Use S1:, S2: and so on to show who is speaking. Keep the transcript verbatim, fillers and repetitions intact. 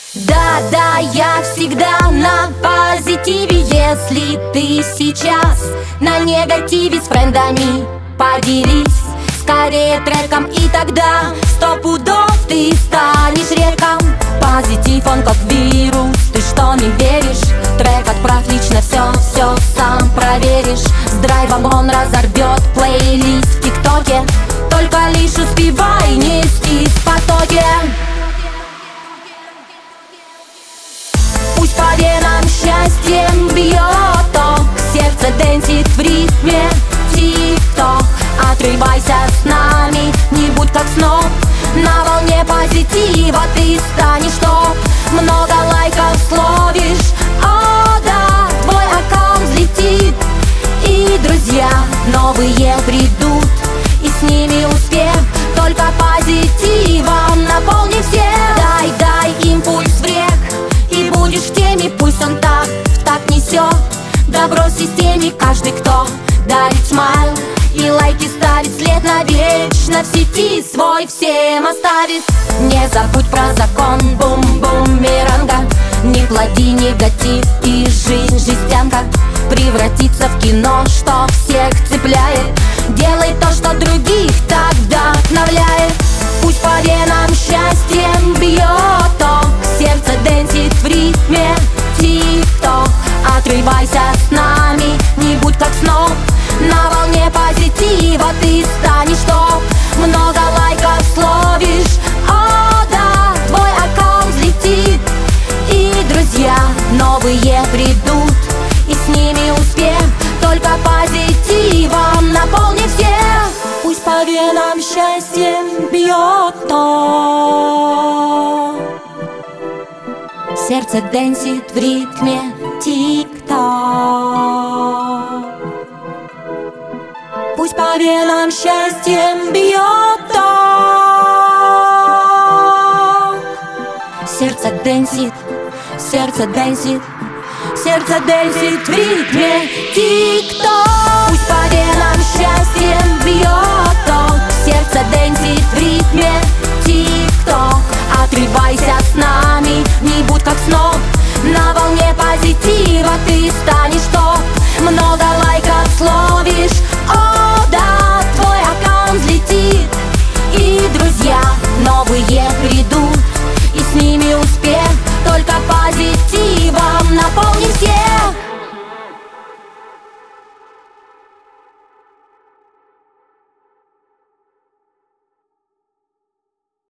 S1: Да-да, я всегда на позитиве. Если ты сейчас на негативе, с френдами поделись скорее треком, и тогда сто пудов ты станешь реком. Позитив, он как вирус, ты что, не веришь? Трек отправь лично, все, все сам проверишь. С драйвом он разорвет плейлист в ТикТоке. Только лишь успевай нестись в потоке. Пусть по венам счастьем бьет ток, сердце дэнсит в ритме тик-ток. Отрывайся с нами, не будь как сноб. На волне позитива ты станешь топ. Много лайков словишь, о да, твой аккаунт взлетит. И друзья новые придут, и с ними успех. Только позитивом наполни всех. Дай, дай импульс в рек, и будешь в теме. Пусть он так, так несет добро в системе. Каждый, кто дарит смайл и лайки ставит, след навечно в сети свой всем оставит. Не забудь про закон бум-бумеранга. Не плоди негатив, и жизнь жестянка превратится в кино, что всех цепляет. Делай то, что других так вдохновляет. Пусть по венам счастьем бьет ток, сердце дэнсит в ритме тик-ток. Отрывайся с нами, не будь как сноб. На волне позитива ты станешь топ. Много лайков словишь, о да, твой аккаунт взлетит. И друзья новые придут, и с ними успех. Только позитивом наполни всех. Пусть по венам счастьем бьет ток, сердце дэнсит в ритме тик-ток. Пусть по венам счастьем бьет ток, сердце дэнсит, сердце дэнсит, сердце дэнсит в ритме тик-ток. Пусть по венам счастьем бьет ток, сердце дэнсит в ритме тик-ток.